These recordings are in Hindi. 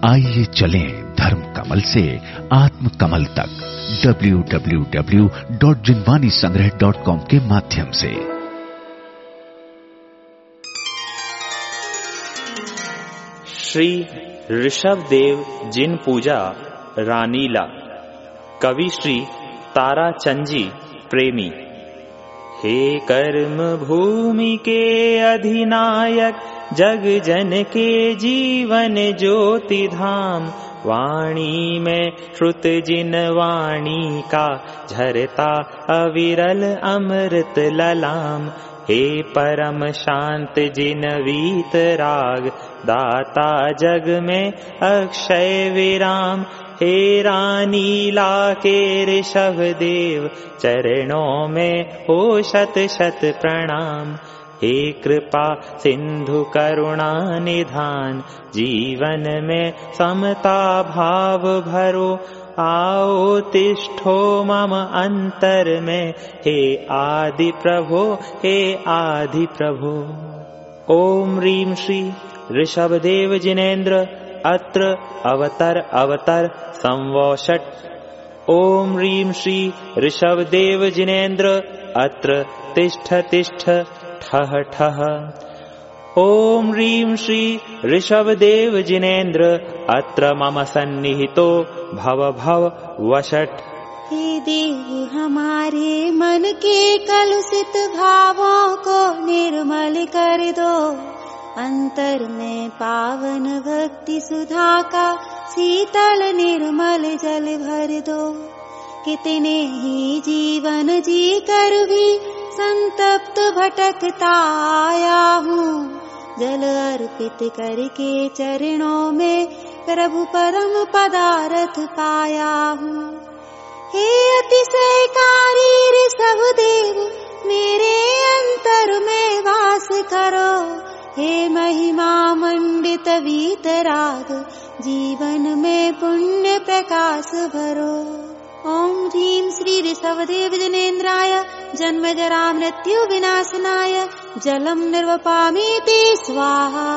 आइए चलें धर्म कमल से आत्म कमल तक www.jinwanisangrah.com के माध्यम से। श्री ऋषभदेव जिन पूजा रानीला। कवि श्री ताराचंद जी प्रेमी। हे कर्म भूमि के अधिनायक, जग जन के जीवन ज्योति धाम, वाणी में श्रुत जिन वाणी का झरता अविरल अमृत ललाम। हे परम शांत जिन वीत राग, दाता जग में अक्षय विराम। हे रानीला के ऋषभ देव, चरणों में हो शत शत प्रणाम। हे कृपा सिंधु करुणा निधान, जीवन में समता भाव भरो। आओ तिष्ठो मम अंतर में, हे आदि प्रभो, हे आदि प्रभो। ओम ह्रीं श्री ऋषभदेव जिनेन्द्र अत्र अवतर अवतर संवोषट। ओम ह्रीं श्री ऋषभदेव जिनेन्द्र अत्र तिष्ठ तिष्ठ ठह ठह। ओम ह्रीं श्री ऋषभदेव जिनेन्द्र अत्र मम सन्निहितो भव भव वषट। हे देव हमारे मन के कलुषित भावों को निर्मल कर दो, अंतर में पावन भक्ति सुधा का शीतल निर्मल जल भर दो। कितने ही जीवन जी कर भी संतप्त भटकता आया हूँ, जल अर्पित करके चरणों में प्रभु परम पदार्थ पाया हूँ। हे अतिशयकारी ऋषभदेव, मेरे अंतर में वास करो। हे महिमा मंडित वीतराग, जीवन में पुण्य प्रकाश भरो। ओम ह्रीं श्री ऋषभदेव जिनेन्द्राय, जन्म जरा मृत्यु विनाशनाय, जलम निर्वपामीति स्वाहा।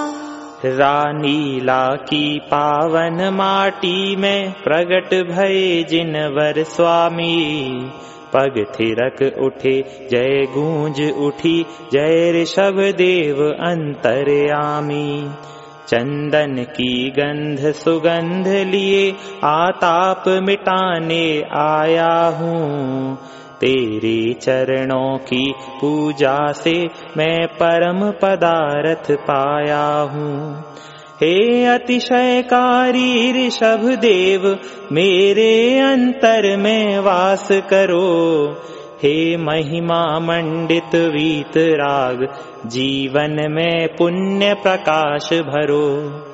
रानीला की पावन माटी में प्रगट भये जिनवर स्वामी, पग थिरक उठे जय गूंज उठी, जय ऋषभदेव अंतर्यामी। चंदन की गंध सुगंध लिए आताप मिटाने आया हूँ, तेरे चरणों की पूजा से मैं परम पदार्थ पाया हूँ। हे अतिशयकारी ऋषभदेव, मेरे अंतर में वास करो। हे महिमा मंडित वीतराग, जीवन में पुण्य प्रकाश भरो।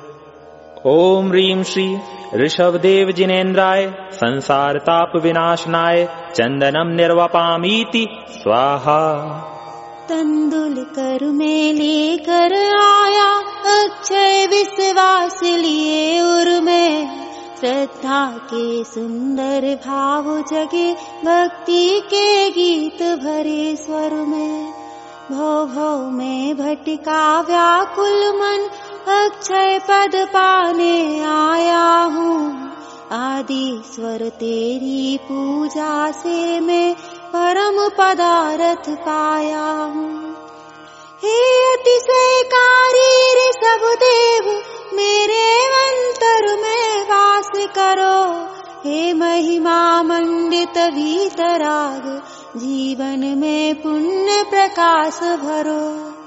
ओम ह्रीं श्री ऋषभदेव जिनेन्द्राय, संसार ताप विनाशनाय, चंदनम निर्वपामीति स्वाहा। तंदुल कर में लेकर आया, अक्षय विश्वास लिए उर में, श्रद्धा के सुंदर भाव जगे, भक्ति के गीत भरे स्वर में। भव भव में भटका व्याकुल मन, अक्षय पद पाने आया हूँ। आदि स्वर तेरी पूजा से मैं परम पदार्थ पाया हूँ। हे अतिशयकारी ऋषभदेव, मेरे अंतर में वास करो। हे महिमा मंडित वीतराग, जीवन में पुण्य प्रकाश भरो।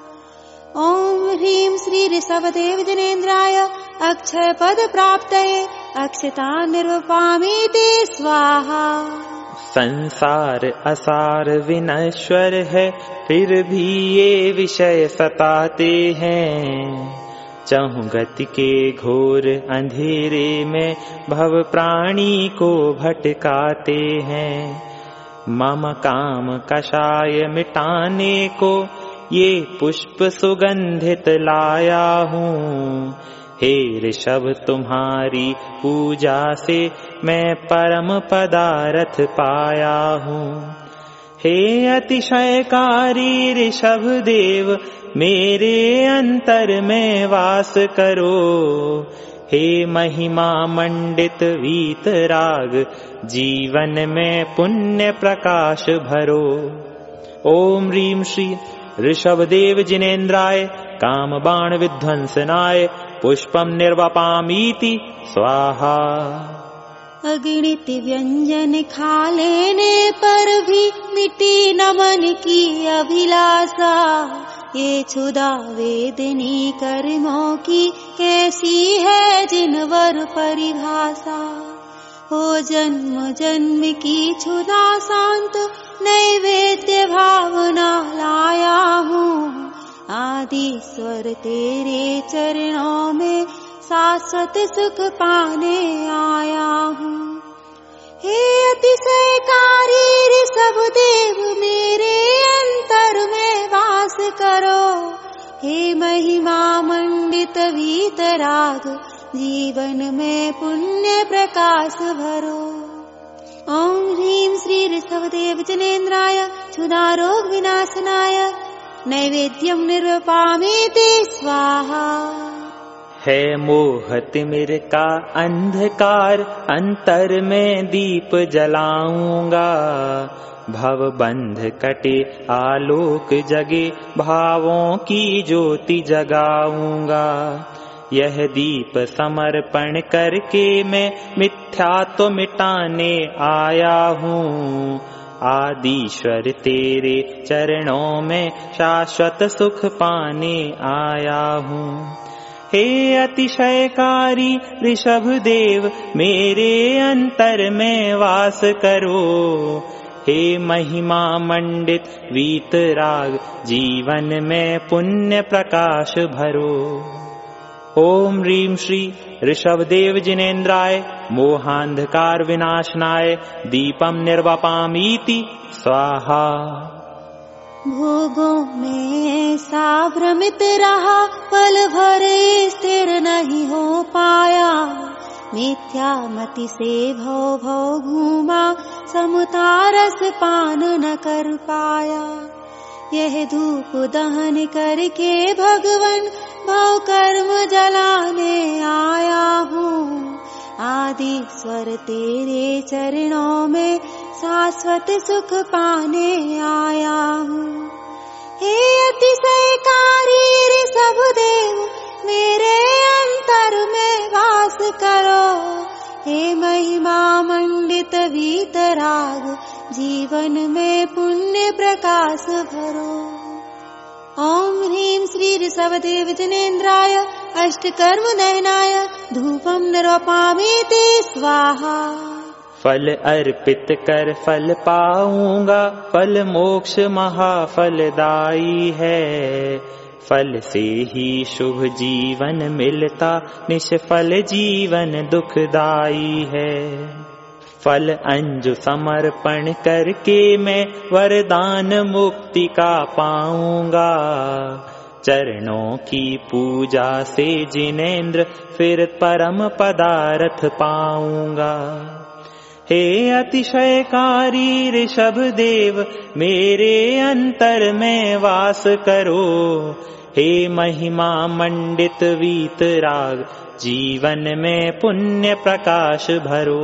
ओम ह्रीं श्री ऋषभदेव जिनेन्द्राय, अक्षय पद प्राप्तये, अक्षता निर्वपामीति स्वाहा। संसार असार विनश्वर है, फिर भी ये विषय सताते हैं। चहुं गति के घोर अंधेरे में भव प्राणी को भटकाते हैं। मम काम कषाय मिटाने को ये पुष्प सुगंधित लाया हूँ। हे ऋषभ तुम्हारी पूजा से मैं परम पदार्थ पाया हूँ। हे अतिशयकारी ऋषभदेव, मेरे अंतर में वास करो। हे महिमा मंडित वीतराग, जीवन में पुण्य प्रकाश भरो। ओम ह्रीं श्री ऋषभदेव जिनेन्द्राय, काम बाण विध्वंसनाय, पुष्पम निर्वपामीति स्वाहा। अगणित व्यंजन खा लेने पर भी मिटी न मन की अभिलाषा, ये क्षुधा वेदनी कर्मों की कैसी है जिनवर परिभाषा। हो जन्म जन्म की क्षुधा शांत, नैवेद्य भावना लाया हूँ, आदिश्वर तेरे चरणों में शाश्वत सुख पाने आया हूँ। हे अतिशयकारी ऋषभदेव, मेरे अंतर में वास करो। हे महिमा मंडित वीतराग, जीवन में पुण्य प्रकाश भरो। ओम ह्रीं श्री ऋषभदेव जिनेन्द्राय, क्षुधा रोग विनाशनाय, नैवेद्यम निर्वपामीति स्वाहा। है मोह तिमिर का अंधकार, अंतर में दीप जलाऊंगा, भव बंध कटे आलोक जगे, भावों की ज्योति जगाऊंगा। यह दीप समर्पण करके मैं मिथ्यात्व मिटाने आया हूँ, आदिश्वर तेरे चरणों में शाश्वत सुख पाने आया हूँ। हे अतिशयकारी ऋषभदेव, मेरे अंतर में वास करो। हे महिमा मंडित वीतराग, जीवन में पुण्य प्रकाश भरो। ओम ह्रीं श्री ऋषभदेव जिनेन्द्राय, मोहांधकार विनाशनाय, दीपम निर्वपामीति स्वाहा। भोगों में ऐसा भ्रमित रहा, पल भर स्थिर नहीं हो पाया, मिथ्या मति से भव भव घूमा, समता रस पान न कर पाया। यह धूप दहन करके भगवन भव कर्म जलाने आया हूँ, आदिश्वर तेरे चरणों में शाश्वत सुख पाने आया हूँ। हे अतिशयकारी ऋषभदेव, मेरे अंतर में वास करो। हे महिमा मंडित वीतराग, जीवन में पुण्य प्रकाश भरो। ओम ह्रीं श्री ऋषभदेव जिनेन्द्राय, अष्टकर्म नयनाय, धूपम निर्वपामीति स्वाहा। फल अर्पित कर फल पाऊंगा, फल मोक्ष महाफलदायी है। फल से ही शुभ जीवन मिलता, निष्फल जीवन दुखदाई है। फल अंजु समर्पण करके मैं वरदान मुक्ति का पाऊंगा, चरणों की पूजा से जिनेन्द्र फिर परम पदार्थ पाऊंगा। हे अतिशयकारी ऋषभदेव, मेरे अंतर में वास करो। हे महिमा मंडित वीतराग, जीवन में पुण्य प्रकाश भरो।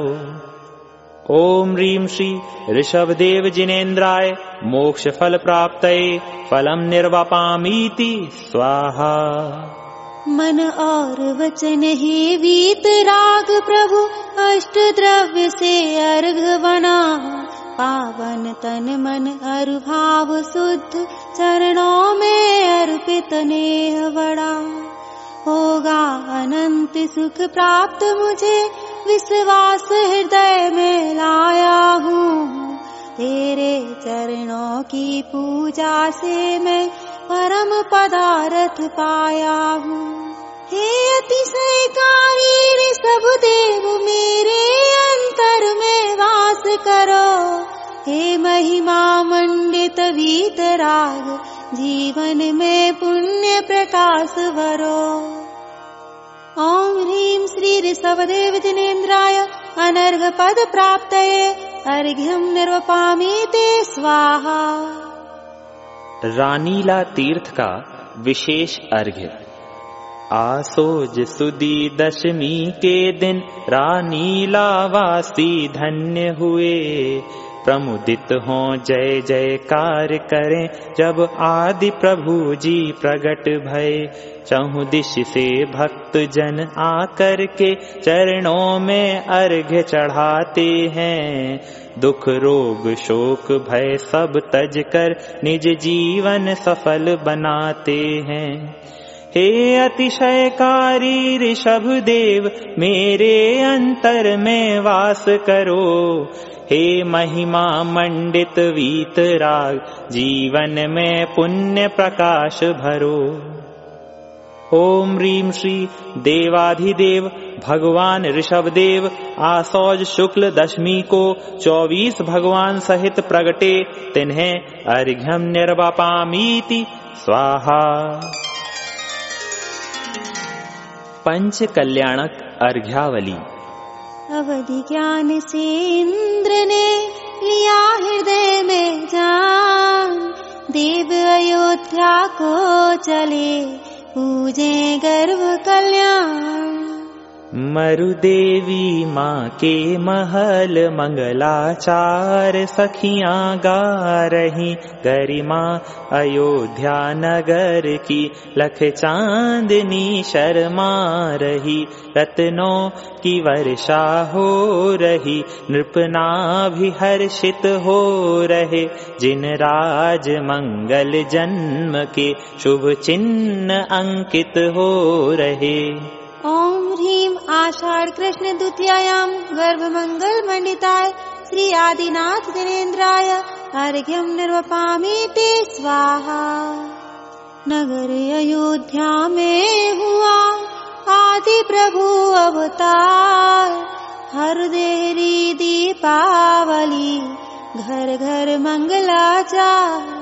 ओम ह्रीं श्री ऋषभदेव जिनेन्द्राय, मोक्ष फल प्राप्तये फलम निर्वपामीति स्वाहा। मन और वचन ही वीतराग प्रभु, अष्ट द्रव्य से अर्घ बना, पावन तन मन अरु भाव शुद्ध, चरणों में अर्पित नेह बड़ा। होगा अनंत सुख प्राप्त मुझे, विश्वास हृदय में लाया हूँ। तेरे चरणों की पूजा से मैं परम पदार्थ पाया हूँ। हे अतिशयकारी ऋषभदेव, मेरे अंतर में वास करो। हे महिमा मंडित वीतराग, जीवन में पुण्य प्रकाश भरो। ओम ह्रीं श्री ऋषभदेव जिनेन्द्राय, अनर्घ पद प्राप्तये अर्घ्यम निर्वपामीति स्वाहा। रानीला तीर्थ का विशेष अर्घ्य। आसोज सुदी दशमी के दिन रानीलावासी धन्य हुए। प्रमुदित हों जय जयकार करें जब आदि प्रभु जी प्रगट भये। चहुं दिश से भक्त जन आकर के चरणों में अर्घ्य चढ़ाते हैं। दुख रोग शोक भय सब तज कर निज जीवन सफल बनाते हैं। हे अतिशयकारी ऋषभ देव मेरे अंतर में वास करो। हे महिमा मंडित वीतराग जीवन में पुण्य प्रकाश भरो। ओम ह्रीं श्री देवाधिदेव भगवान ऋषभदेव आसौज शुक्ल दशमी को 24 भगवान सहित प्रगटे। तिन्हें अर्घ्यम निर्वापामीति स्वाहा। पंच कल्याणक अर्घ्यावली। अवधि ज्ञान से इंद्र ने लिया हृदय में जान। देव अयोध्या को चले पूजे गर्भ कल्याण। मरुदेवी माँ के महल मंगलाचार सखियां गा रही। गरिमा अयोध्या नगर की लख चांदनी शर्मा रही। रत्नों की वर्षा हो रही नृपनाभि हर्षित हो रहे। जिन राज मंगल जन्म के शुभ चिन्ह अंकित हो रहे। ओम ह्रीं आषाढ़ कृष्ण द्वितीयायां गर्भ मंगल मंडिताय श्री आदिनाथ दिनेन्द्राय अर्घ्यं निर्वपामीति स्वाहा। नगर अयोध्या में हुआ आदि प्रभु अवतार। हर देरी दीपावली घर घर मंगलाचार।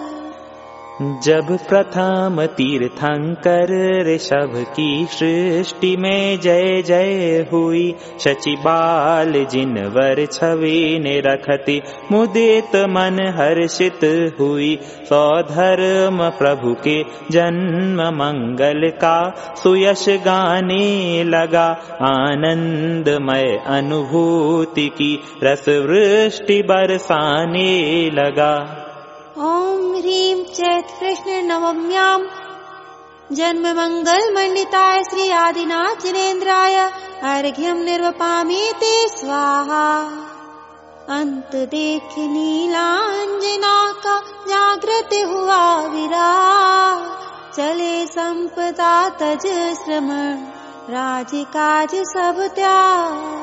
जब प्रथम तीर्थंकर ऋषभ की सृष्टि में जय जय हुई। शचिबाल जिनवर छवि ने रखती मुदित मन हर्षित हुई। सौधर्म प्रभु के जन्म मंगल का सुयश गाने लगा। आनंदमय अनुभूति की रस वृष्टि बरसाने लगा। ओम ह्रीं चैत्र कृष्ण नवम्यां जन्म मंगल मंडिताय श्री आदिनाथ जिनेन्द्राय अर्घ्यं निर्वपामीति स्वाहा। अंत देख नीलांजना का जागृत हुआ विराग। चले संपदा तज श्रमण राजकाज सब त्याग।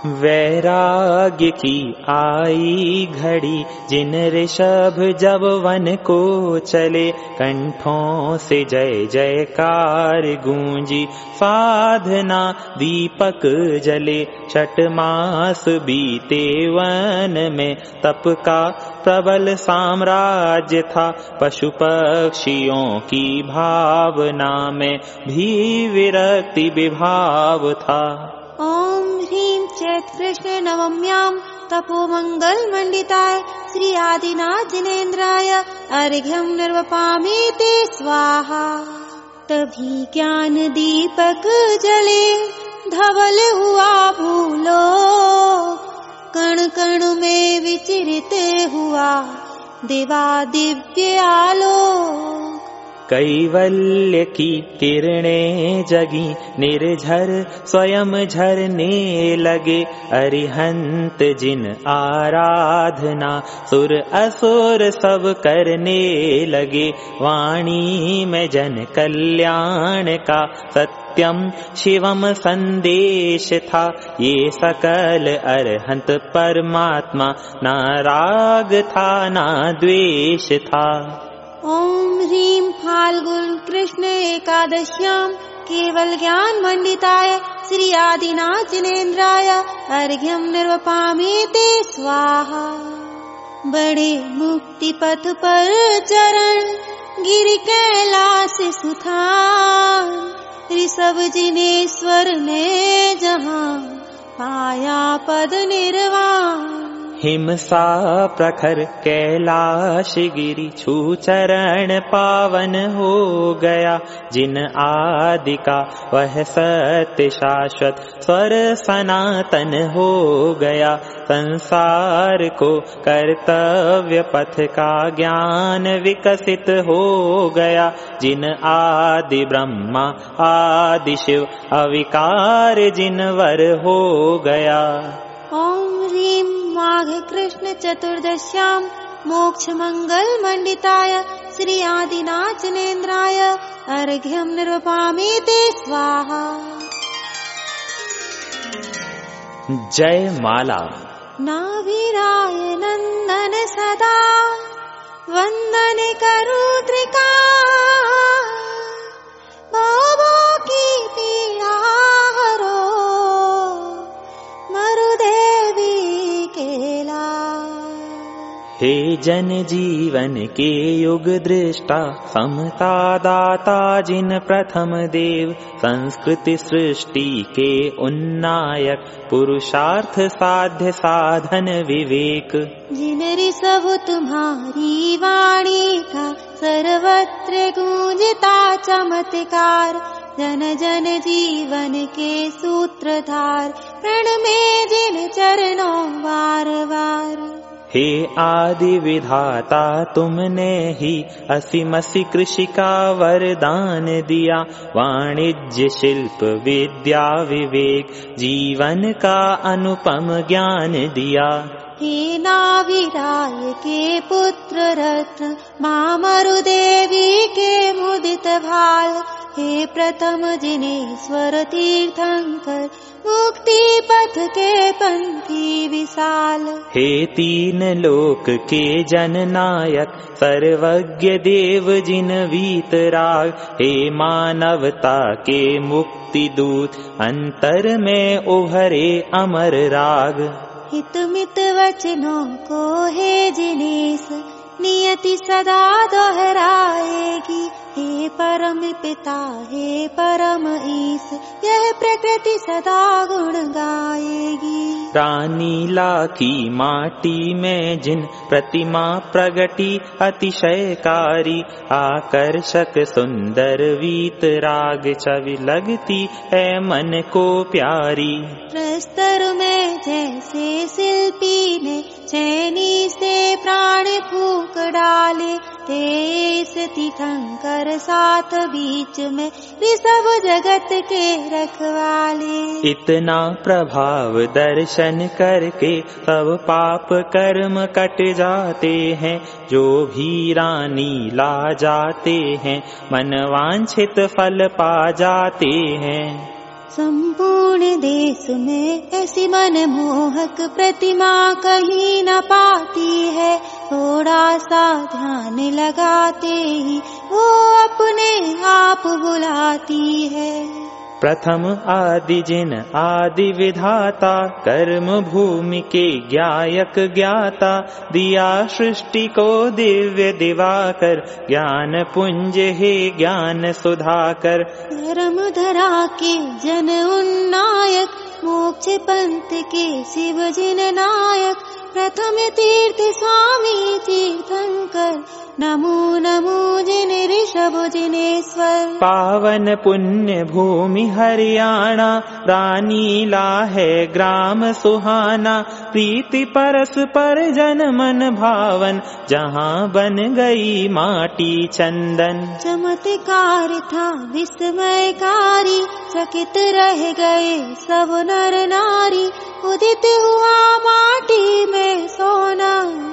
वैराग्य की आई घड़ी जिन ऋषभ जब वन को चले। कंठों से जय जयकार गूंजी साधना दीपक जले। छठ मास बीते वन में तप का प्रबल साम्राज्य था। पशु पक्षियों की भावना में भी विरक्ति विभाव था। ओम ह्रीं चैत्र कृष्ण नवम्यां तपो मंगल मंडिताय श्री आदिनाथ जिनेन्द्राय अर्घ्यं निर्वपामीति स्वाहा। तभी ज्ञान दीपक जले धवल हुआ भूलो। कण कण में विचरित हुआ दिवा दिव्य आलोक। कैवल्य की किरणें जगी निर्झर स्वयं झरने लगे। अरिहंत जिन आराधना सुर असुर सब करने लगे। वाणी में जन कल्याण का सत्यम शिवम संदेश था। ये सकल अरहंत परमात्मा ना राग था ना द्वेष था। ओम ह्रीं फाल्गुन कृष्ण एकादश्यां केवल ज्ञान मंडिताय श्री आदिनाथ जिनेन्द्राय अर्घ्यं निर्वपामीति स्वाहा। बड़े मुक्ति पथ पर चरण गिरि कैलाश सुथान। ऋषभ जिनेश्वर ने जहाँ पाया पद निर्वाण। हिमसा प्रखर कैलाश गिरि छू चरण पावन हो गया। जिन आदि का वह सत्य शाश्वत स्वर सनातन हो गया। संसार को कर्तव्य पथ का ज्ञान विकसित हो गया। जिन आदि ब्रह्मा आदि शिव अविकार जिनवर हो गया। ओम ह्रीं माघ कृष्ण चतुर्दश्यां मोक्ष मंगल मंडिताय श्री आदिनाचनेन्द्राय अर्घ्यं निर्वपामि ते स्वाहा। जय माला। नाभिराय नंदन सदा वंदन करुद्रिका। भवों की पीड़ा हरो मरुदेवी केला। हे जन जीवन के युग दृष्टा समता दाता जिन प्रथम देव। संस्कृति सृष्टि के उन्नायक पुरुषार्थ साध्य साधन विवेक। जिन ऋषभ तुम्हारी वाणी का सर्वत्र गूंजता चमत्कार। जन जन जीवन के सूत्रधार प्रणमे जिन चरणों बार बार। हे आदि विधाता तुमने ही असीमसी कृषि का वरदान दिया। वाणिज्य शिल्प विद्या विवेक जीवन का अनुपम ज्ञान दिया। हे नाभिराय के पुत्र रत्न मां मरुदेवी के मुदित भाल। हे प्रथम जिनेश्वर तीर्थंकर मुक्ति पथ के पंथी विशाल। हे तीन लोक के जननायक सर्वज्ञ देव जिन वीतराग। हे मानवता के मुक्ति दूत अंतर में उभरे अमर राग। हित मित वचनों को हे जिनेश नियति सदा दोहराएगी। हे परम पिता हे परम ईश यह प्रकृति सदा गुण गाएगी। रानी लाखी माटी में जिन प्रतिमा प्रगटी अतिशयकारी। आकर्षक सुंदर वीतराग छवि लगती है मन को प्यारी। प्रस्तर में जैसे शिल्पी ने चैनी से प्राण फूंक डाले। तेज तीर्थंकर साथ बीच में ऋषभ जगत के रखवाले। इतना प्रभाव दर्शन करके सब पाप कर्म कट जाते हैं। जो भी रानी ला जाते हैं मनवांछित फल पा जाते हैं। संपूर्ण देश में ऐसी मनमोहक प्रतिमा कहीं न पाती है। थोड़ा सा ध्यान लगाते ही वो अपने आप बुलाती है। प्रथम आदि जिन आदि विधाता कर्म भूमि के ज्ञायक ज्ञाता। दिया सृष्टि को दिव्य दिवाकर ज्ञान पुंज हे ज्ञान सुधाकर। धर्म धरा के जन उन्नायक मोक्ष पंथ के शिव जिन नायक। प्रथम तीर्थ स्वामी तीर्थंकर नमो नमो जिन ऋषभ जिनेश्वर। पावन पुण्य भूमि हरियाणा रानीला है ग्राम सुहाना। प्रीति परस पर जन मन भावन जहाँ बन गई माटी चंदन। चमत्कार था विस्मयकारी चकित रह गए सब नर नारी। उदित हुआ माटी में सोना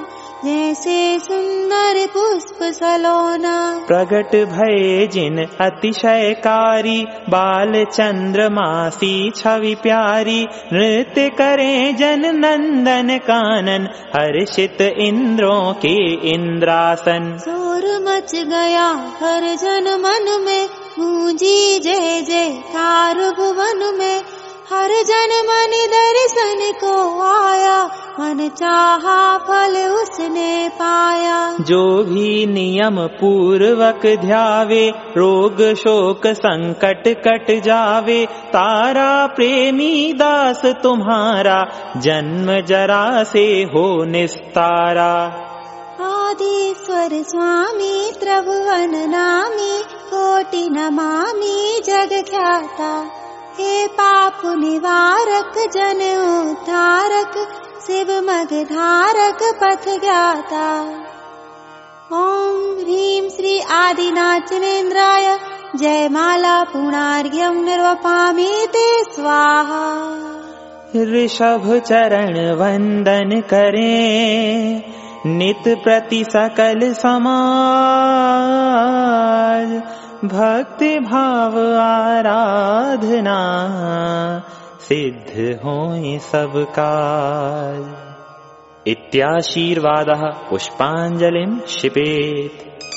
जैसे सुंदर पुष्प सलोना। प्रगट भये जिन अतिशयकारी बाल चंद्रमासी छवि प्यारी। नृत्य करें जन नंदन कानन हर्षित इंद्रों के इंद्रासन। शोर मच गया हर जन मन में गूंजी जय जयकार भुवन में। हर जन मन दर्शन को आया, मन चाहा फल उसने पाया। जो भी नियम पूर्वक ध्यावे, रोग शोक संकट कट जावे। तारा प्रेमी दास तुम्हारा, जन्म जरा से हो निस्तारा। आदिश्वर स्वामी त्रिभुवन नामी, कोटि नमामि जग ख्याता। हे पाप निवारक जन उद्धारक, शिव मग धारक पथ ज्ञाता। ओम ह्रीं श्री आदिनाचलेन्द्राय, जय माला पुणार्घ्यं निर्वपामि ते स्वाहा। ऋषभ चरण वंदन करें, नित प्रति सकल समाज। भक्ति भाव आराधना, सिद्ध होए सब काज। इत्याशीर्वादः पुष्पाञ्जलिं क्षिपेत्।